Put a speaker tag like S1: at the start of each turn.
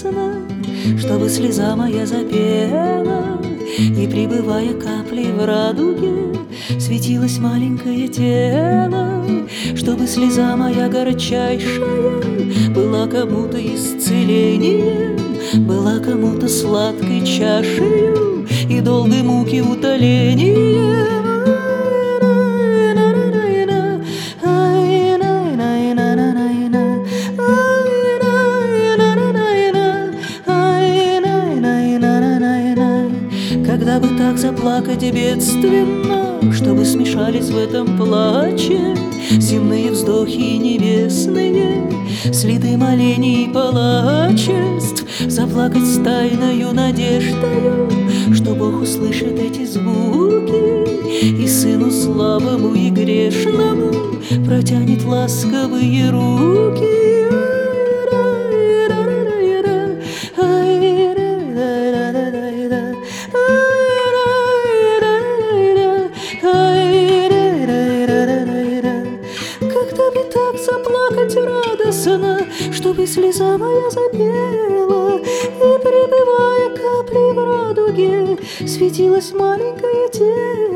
S1: радостно, чтобы слеза моя запела, и, прибывая каплей в радуге, светилось маленькое тело, чтобы слеза моя горчайшая была кому-то исцелением, была кому-то сладкой чашею и долгой муки утолением. Когда бы так заплакать бедственно, чтобы смешались в этом плаче земные вздохи и небесные, следы молений и палачеств, заплакать с тайною надеждою, что Бог услышит эти звуки и сыну слабому и грешному протянет ласковые руки. Когда бы так заплакать радостно, чтобы слеза моя запела, и, прибывая каплей в радуге, светилось маленькое тело,